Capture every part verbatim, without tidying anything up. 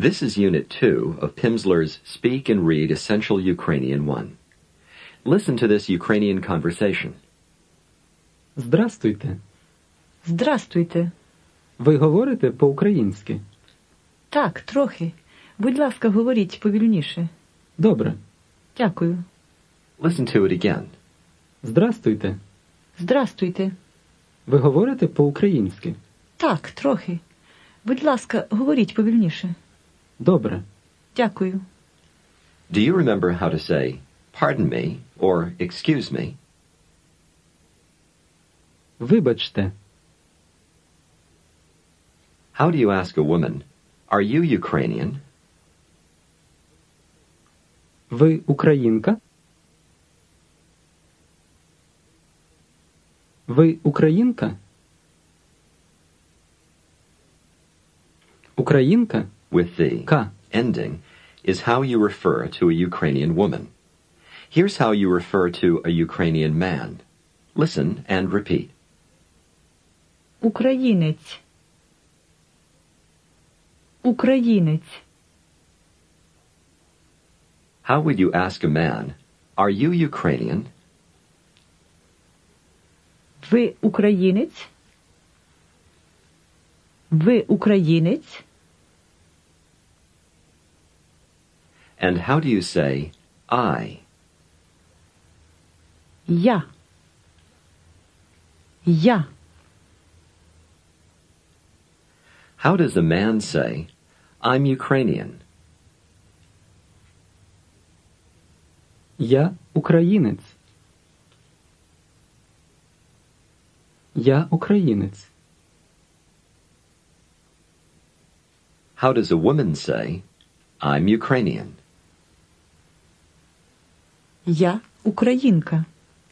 This is Unit two of Pimsleur's Speak and Read Essential Ukrainian one. Listen to this Ukrainian conversation. Здрастуйте. Здрастуйте. Ви говорите по-українськи? Так, трохи. Будь ласка, говоріть повільніше. Добре. Дякую. Listen to it again. Здрастуйте. Здрастуйте. Ви говорите по-українськи? Так, трохи. Будь ласка, говоріть повільніше. Добре. Дякую. Do you remember how to say, pardon me, or excuse me? Вибачте. How do you ask a woman, are you Ukrainian? Ви українка? Ви українка? Українка? With the Ka. ending is how you refer to a Ukrainian woman. Here's how you refer to a Ukrainian man. Listen and repeat. Українець. Українець. How would you ask a man, are you Ukrainian? Ви українець? Ви українець? And how do you say, I? Я. Я. How does a man say, I'm Ukrainian? Я українець. Я українець. How does a woman say, I'm Ukrainian? Я українка.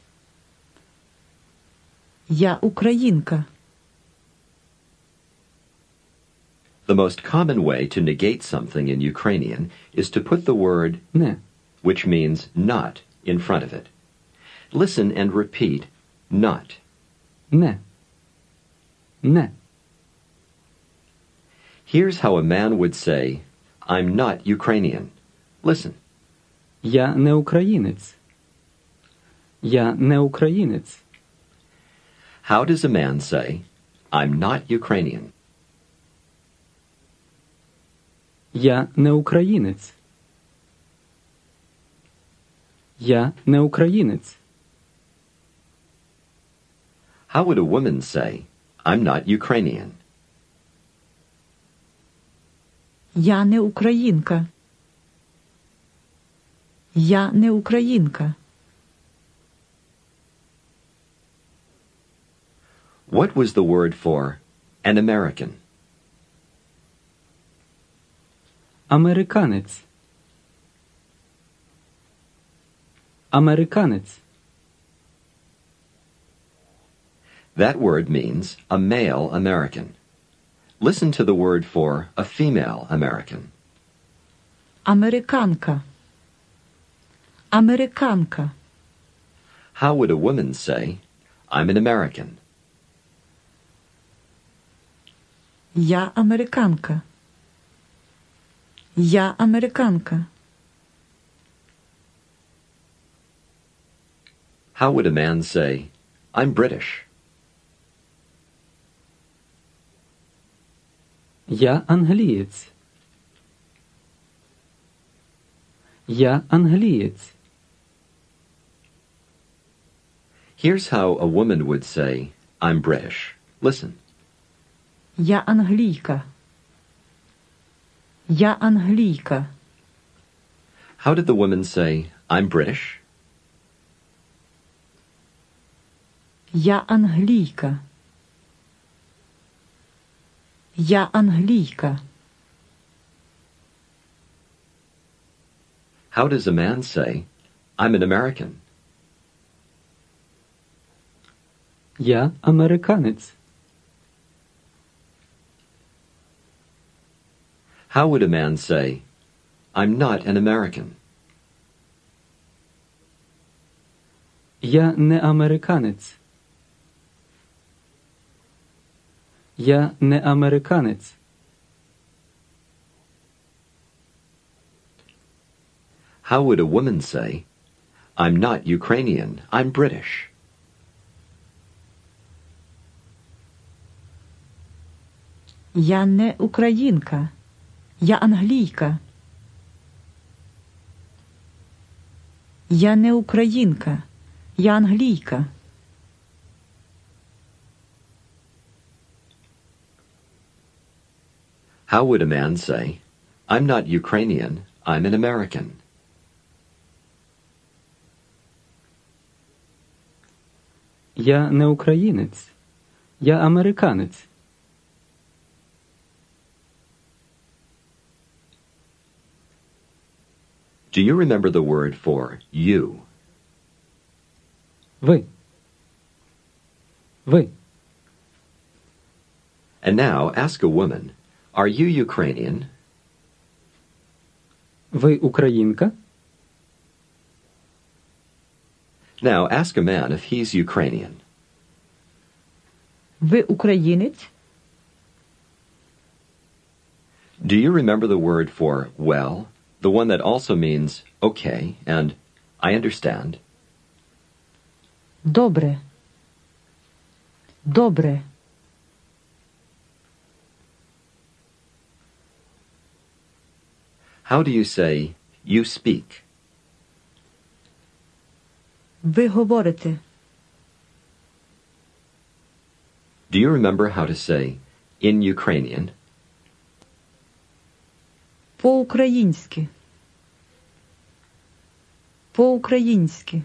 Я українка. The most common way to negate something in Ukrainian is to put the word Не. which means not, in front of it. Listen and repeat, not. Не. Не. Here's how a man would say, I'm not Ukrainian. Listen. Я не українець. Я не українець. How does a man say, I'm not Ukrainian? Я не українець. Я не українець. How would a woman say, I'm not Ukrainian? Я не українка. Я не українка. What was the word for an American? Американець. Американець. That word means a male American. Listen to the word for a female American. Американка. Американка. How would a woman say, I'm an American? Я американка. Я американка. How would a man say, I'm British? Я англієць. Я англієць. Here's how a woman would say, I'm British. Listen. Я англійка. Я англійка. How did the woman say, I'm British? Я англійка. Я англійка. How does a man say, I'm an American? Я американець. How would a man say, I'm not an American? Я не американець. Я не американець. How would a woman say, I'm not Ukrainian, I'm British? Я не українка. Я англійка. Я не українка. Я англійка. How would a man say, I'm not Ukrainian, I'm an American? Я не українець. Я американець. Do you remember the word for you? Ви. Ви. And now ask a woman, are you Ukrainian? Ви українка? Now ask a man if he's Ukrainian. Ви українець? Do you remember the word for well, the one that also means okay and I understand? Добре. Добре. How do you say, you speak? Ви говорите. Do you remember how to say, in Ukrainian? По-українськи. По-українськи.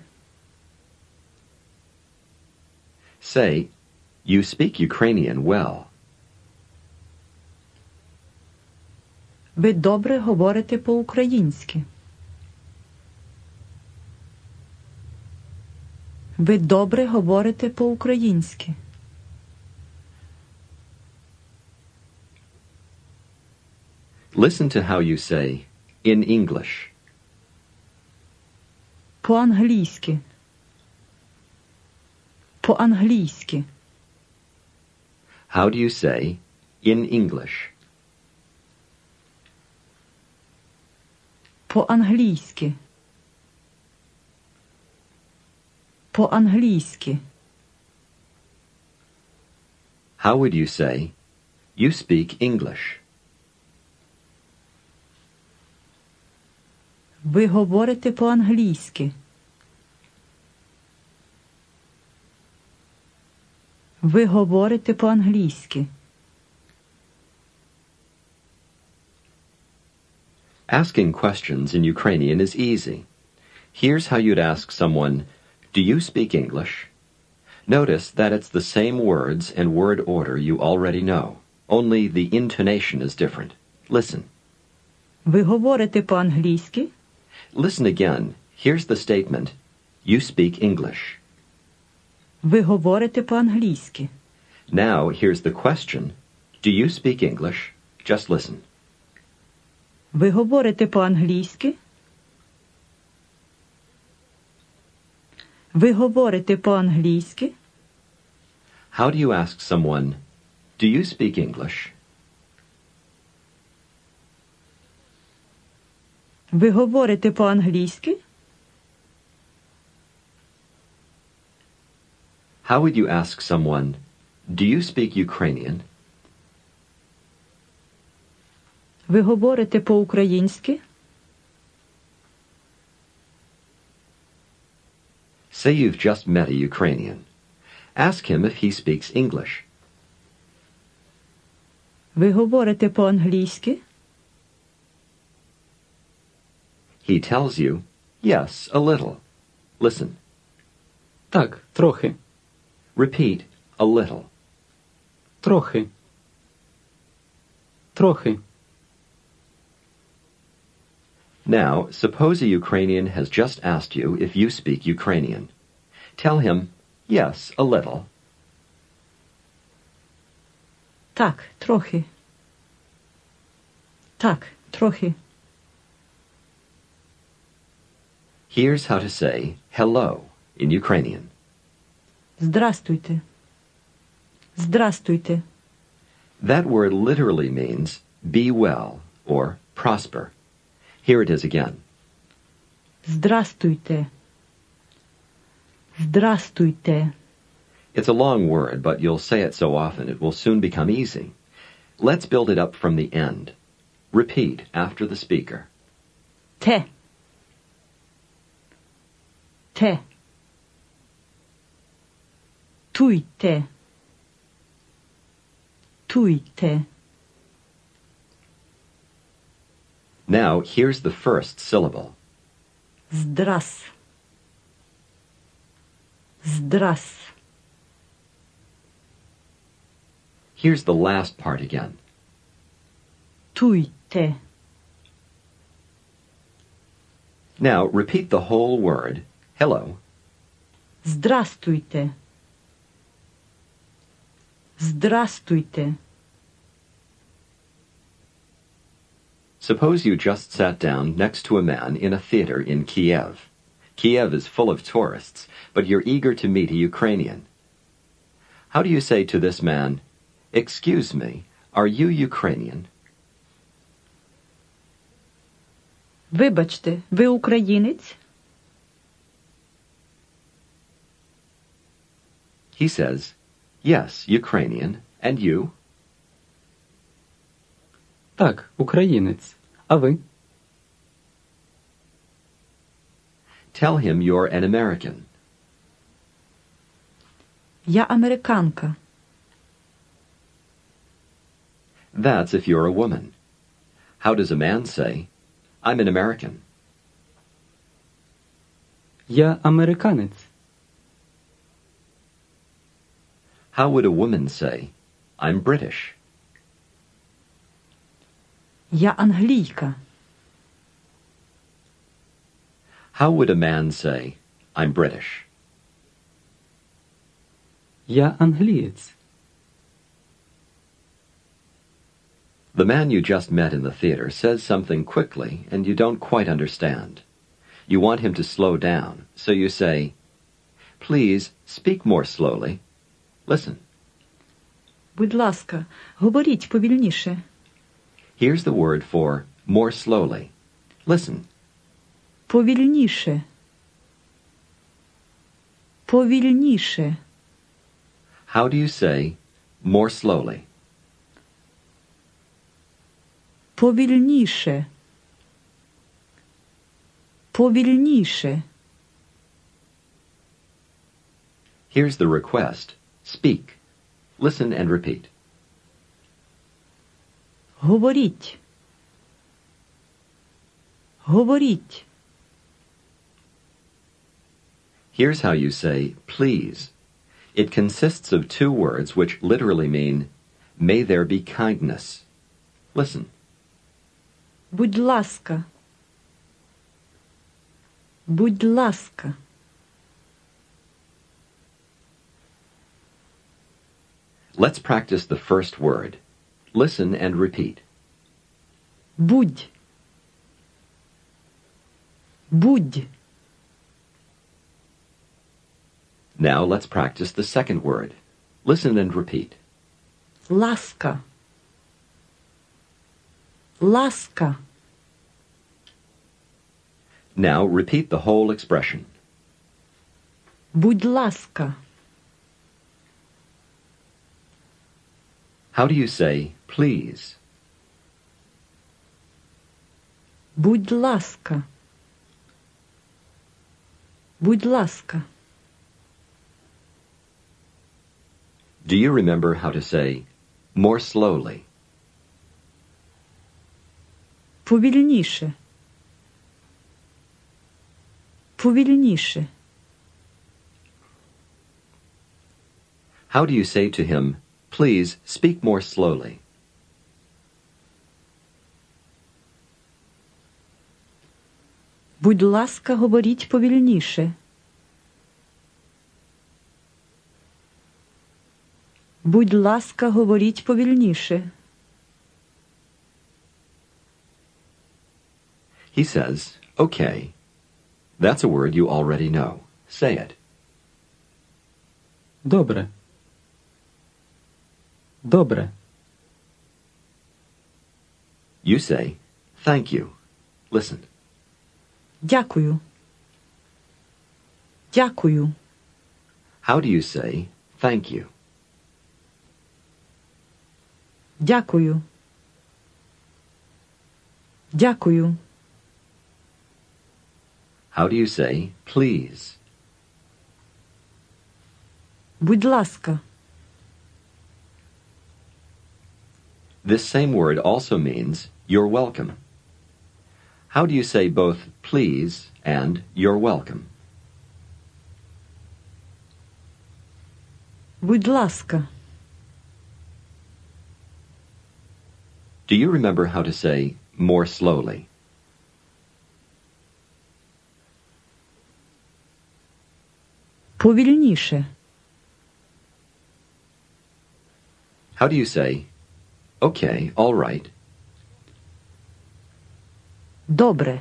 Say, you speak Ukrainian well. Ви добре говорите по-українськи. Ви добре говорите по-українськи. Listen to how you say, in English. По-англійськи. По-англійськи. How do you say, in English? По-англійськи. По-англійськи. How would you say, you speak English? Ви говорите по-англійськи. Ви говорите по-англійськи. Asking questions in Ukrainian is easy. Here's how you'd ask someone, do you speak English? Notice that it's the same words and word order you already know, only the intonation is different. Listen. Ви говорите по-англійськи? Listen again. Here's the statement, you speak English. Ви говорите по-англійськи. Now here's the question, do you speak English? Just listen. Ви говорите по-англійськи? Ви говорите по-англійськи? How do you ask someone, do you speak English? Ви говорите по-англійськи? How would you ask someone, do you speak Ukrainian? Ви говорите по-українськи? Say you've just met a Ukrainian. Ask him if he speaks English. Ви говорите по-англійськи? He tells you, yes, a little. Listen. Так, трохи. Repeat, a little. Трохи. Трохи. Now, suppose a Ukrainian has just asked you if you speak Ukrainian. Tell him, yes, a little. Так, трохи. Так, трохи. Here's how to say hello in Ukrainian. Здрастуйте. Здрастуйте. That word literally means be well or prosper. Here it is again. Здрастуйте. Здрастуйте. It's a long word, but you'll say it so often it will soon become easy. Let's build it up from the end. Repeat after the speaker. Те. Те. Туйте. Туйте. Now, here's the first syllable. Здрас. Здрас. Here's the last part again. Туйте. Now, repeat the whole word, hello. Здрастуйте. Здрастуйте. Suppose you just sat down next to a man in a theater in Kiev. Kiev is full of tourists, but you're eager to meet a Ukrainian. How do you say to this man, "Excuse me, are you Ukrainian?" Вибачте, ви українець? He says, "Yes, Ukrainian. And you?" Так, українець. А ви? Tell him you're an American. Я американка. That's if you're a woman. How does a man say, "I'm an American"? Я американець. How would a woman say, "I'm British"? Я англійка. How would a man say, "I'm British"? Я англієць. The man you just met in the theater says something quickly and you don't quite understand. You want him to slow down, so you say, "Please speak more slowly. Listen." Будь ласка, говоріть повільніше. Here's the word for more slowly. Listen. Повільніше. Повільніше. How do you say more slowly? Повільніше. Повільніше. Here's the request. Speak. Listen and repeat. Говоріть. Говоріть. Here's how you say please. It consists of two words which literally mean, "May there be kindness." Listen. Будь ласка. Будь ласка. Let's practice the first word. Listen and repeat. Будь. Будь. Now let's practice the second word. Listen and repeat. Ласка. Ласка. Now repeat the whole expression. Будь ласка. How do you say please? Будь ласка. Будь ласка. Do you remember how to say more slowly? Повільніше. Повільніше. How do you say to him, "Please speak more slowly"? Будь ласка, говоріть повільніше. Будь ласка, говоріть повільніше. He says, "Okay." That's a word you already know. Say it. Добре. Добре. You say, "Thank you." Listen. Дякую. Дякую. How do you say thank you? Дякую. Дякую. How do you say please? Будь ласка. This same word also means you're welcome. How do you say both please and you're welcome? Будь ласка. Do you remember how to say more slowly? Повільніше. How do you say, okay, all right? Добре.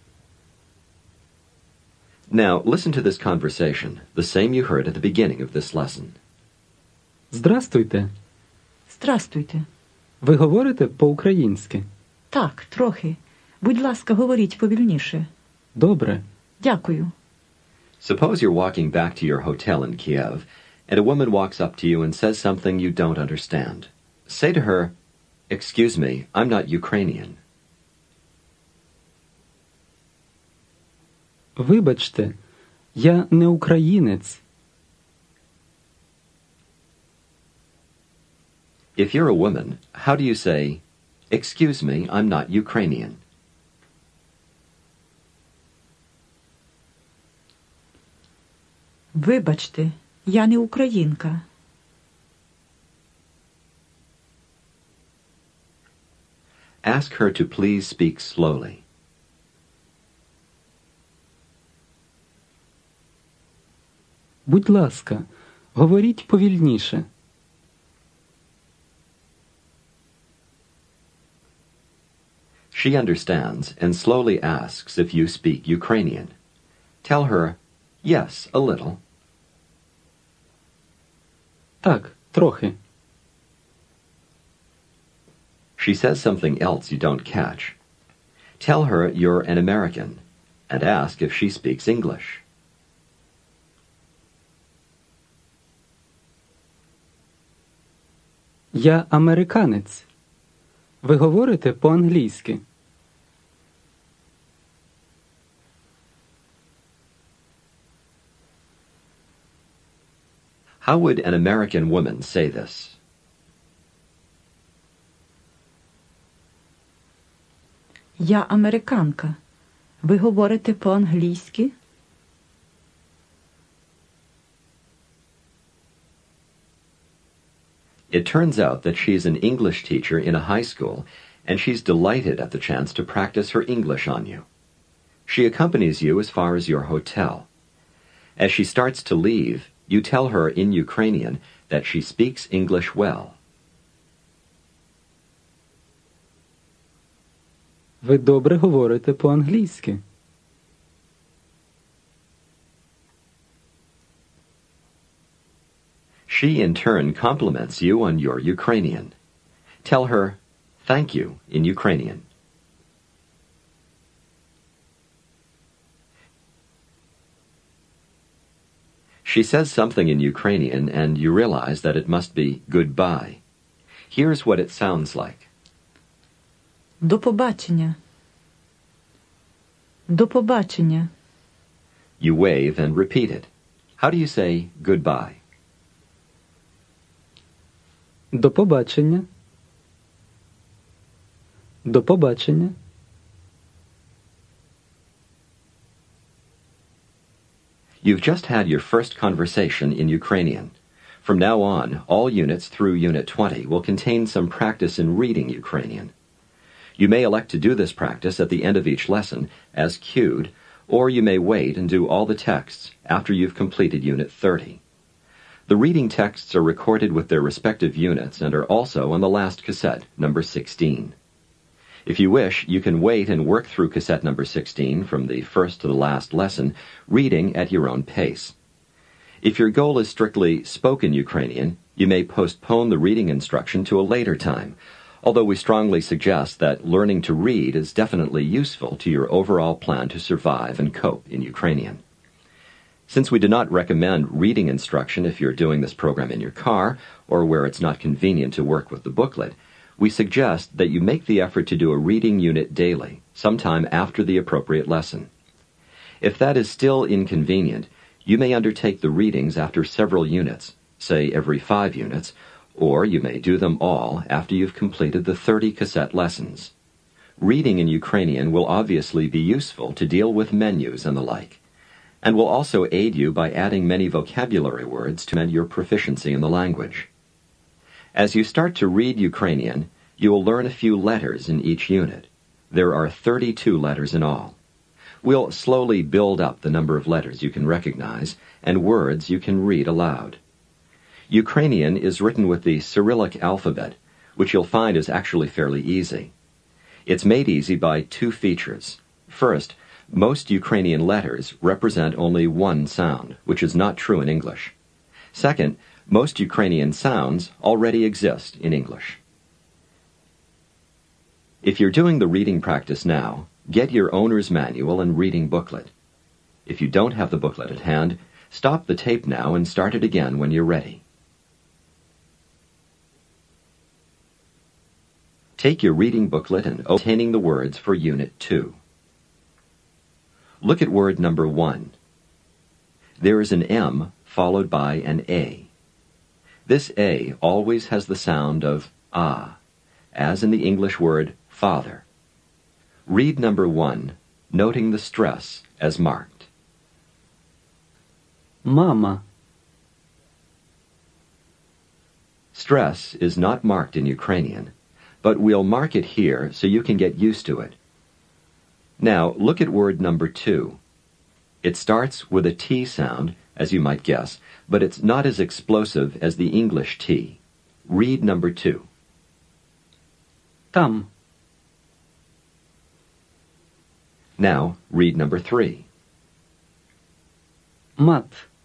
Now, listen to this conversation, the same you heard at the beginning of this lesson. Здрастуйте. Здрастуйте. Ви говорите по-українськи? Так, трохи. Будь ласка, говоріть повільніше. Добре. Дякую. Suppose you're walking back to your hotel in Kiev, and a woman walks up to you and says something you don't understand. Say to her, "Excuse me, I'm not Ukrainian." Вибачте, я не українець. If you're a woman, how do you say, "Excuse me, I'm not Ukrainian"? Вибачте, я не українка. Ask her to please speak slowly. Будь ласка, говоріть повільніше. She understands and slowly asks if you speak Ukrainian. Tell her, yes, a little. Так, трохи. She says something else you don't catch. Tell her you're an American and ask if she speaks English. Я американець. Ви говорите по-англійськи? How would an American woman say this? Я американка. Ви говорите по-англійськи? It turns out that she's an English teacher in a high school, and she's delighted at the chance to practice her English on you. She accompanies you as far as your hotel. As she starts to leave, you tell her in Ukrainian that she speaks English well. Ви добре говорите по-англійськи. She in turn compliments you on your Ukrainian. Tell her, thank you, in Ukrainian. She says something in Ukrainian and you realize that it must be goodbye. Here's what it sounds like. До побачення. До побачення. You wave and repeat it. How do you say goodbye? До побачення. До побачення. You've just had your first conversation in Ukrainian. From now on, all units through Unit twenty will contain some practice in reading Ukrainian. You may elect to do this practice at the end of each lesson, as cued, or you may wait and do all the texts after you've completed Unit thirty. The reading texts are recorded with their respective units and are also on the last cassette, number sixteen. If you wish, you can wait and work through cassette number sixteen from the first to the last lesson, reading at your own pace. If your goal is strictly spoken Ukrainian, you may postpone the reading instruction to a later time, although we strongly suggest that learning to read is definitely useful to your overall plan to survive and cope in Ukrainian. Since we do not recommend reading instruction if you're doing this program in your car or where it's not convenient to work with the booklet, we suggest that you make the effort to do a reading unit daily, sometime after the appropriate lesson. If that is still inconvenient, you may undertake the readings after several units, say every five units, or you may do them all after you've completed the thirty cassette lessons. Reading in Ukrainian will obviously be useful to deal with menus and the like, and will also aid you by adding many vocabulary words to add your proficiency in the language. As you start to read Ukrainian, you will learn a few letters in each unit. There are thirty-two letters in all. We'll slowly build up the number of letters you can recognize and words you can read aloud. Ukrainian is written with the Cyrillic alphabet, which you'll find is actually fairly easy. It's made easy by two features. First, most Ukrainian letters represent only one sound, which is not true in English. Second, most Ukrainian sounds already exist in English. If you're doing the reading practice now, get your owner's manual and reading booklet. If you don't have the booklet at hand, stop the tape now and start it again when you're ready. Take your reading booklet and obtaining the words for Unit two. Look at word number one. There is an M followed by an A. This A always has the sound of ah, as in the English word father. Read number one, noting the stress as marked. Мама. Stress is not marked in Ukrainian, but we'll mark it here so you can get used to it. Now, look at word number two. It starts with a T sound, as you might guess, but it's not as explosive as the English T. Read number two. Там. Now, read number three. Мат.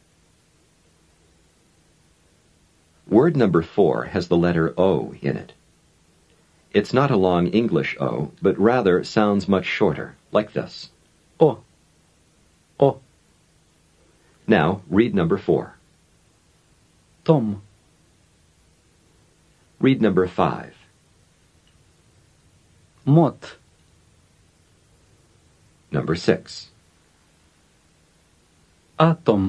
Word number four has the letter O in it. It's not a long English O, but rather sounds much shorter, like this. О. О. Now, read number four. Том. Read number five. Мот. Number six. Атом.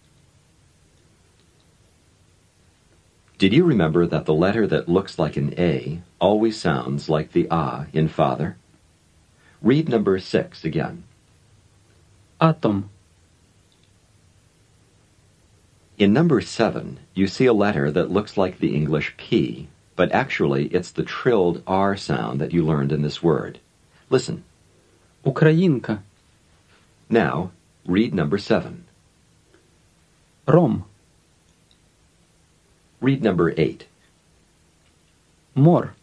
Did you remember that the letter that looks like an A always sounds like the A in father? Read number six again. Атом. In number seven, you see a letter that looks like the English P, but actually it's the trilled R sound that you learned in this word. Listen. Українка. Now, read number seven. Ром. Read number eight. Мор.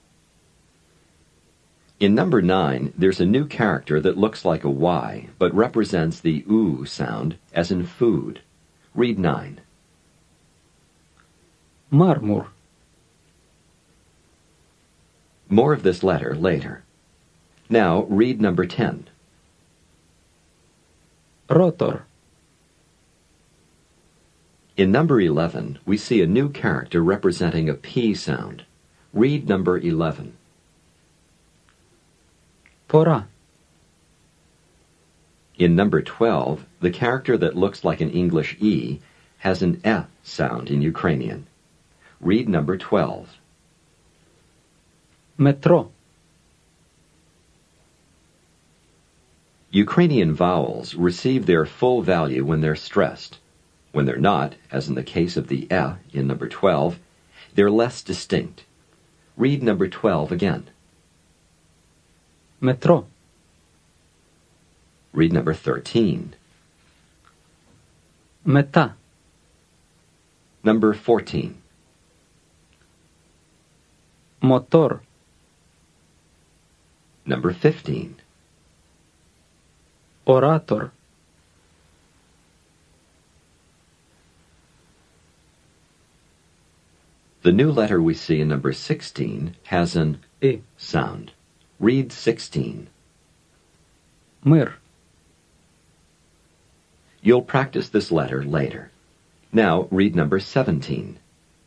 In number nine, there's a new character that looks like a Y, but represents the oo sound, as in food. Read nine. Мармур. More of this letter later. Now, read number ten. Ротор. In number eleven, we see a new character representing a P sound. Read number eleven. Пора. In number twelve, the character that looks like an English E has an E sound in Ukrainian. Read number twelve. Метро. Ukrainian vowels receive their full value when they're stressed. When they're not, as in the case of the E in number twelve, they're less distinct. Read number twelve again. Метро. Read number thirteen. Мета. Number fourteen. Мотор. Number fifteen. Оратор. The new letter we see in number sixteen has an И. sound. Read sixteen. Мир. You'll practice this letter later. Now read number seventeen.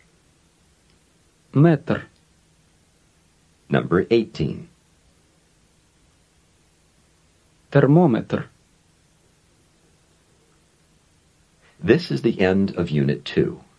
Метр. Number eighteen. Термометр. This is the end of Unit two.